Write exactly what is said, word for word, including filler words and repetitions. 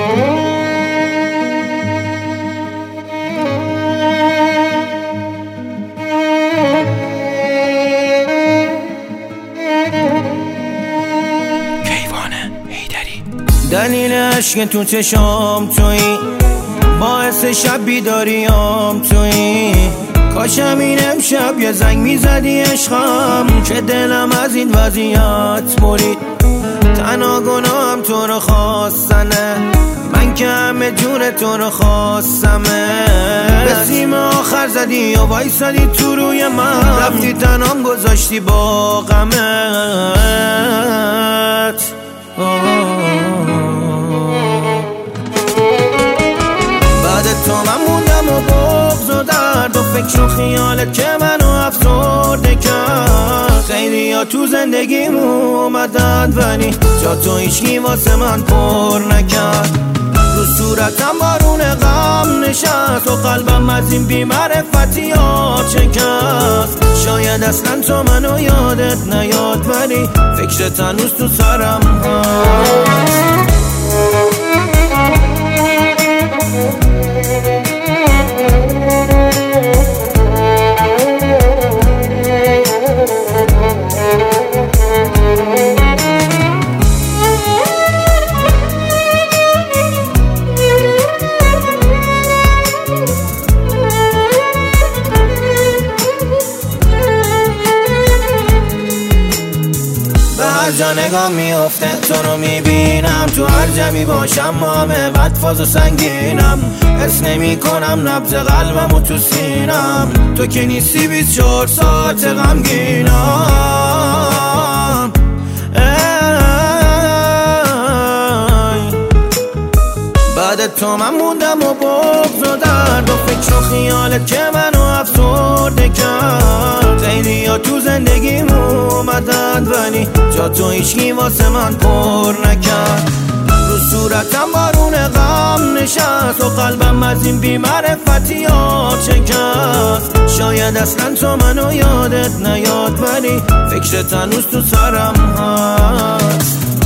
دلیل عشق تو چشام تویی، باعث شب بیداریام تویی. کاشم این امشب یه زنگ میزدی عشقم، که دلم از این وضعیت مرید. تنها گناهم تو رو خواستنه، من که همه جون تو رو خواستمه. به سیم آخر زدی و وایسادی تو روی من، رفتی تنام گذاشتی با غمت. بعد تو من موندم و بغض و درد و فکر و خیالت که منو افسرده کرد. خیلی ها تو زندگیم اومدن ولی جا تو هیچکی واسه من پر نکرد. رو صورتم بارون غم نشست و قلبم از این بی‌معرفتی ها شکست. شاید اصلا تو منو یادت نیاد ولی فکرت هنوز تو سرم هست. هر جا نگاه میافته تو رو میبینم، تو هر جمعی باشم ما همه بدفاز و سنگینم. حس نمی کنم نبض قلبم و تو سینم، تو که نیستی بیست و چهار ساعت غمگینم. بعد تو من موندم و بغض و درد و فکر و خیالت که منو افسرده کرد. خیلی ها تو زندگیم اومدن ولی جا تو هیچکی واسه من پر نکرد. رو صورتم بارون غم نشست و قلبم از این بی‌معرفتی ها شکست. شاید اصلا تو منو یادت نیاد ولی فکرت هنوز تو سرم هست.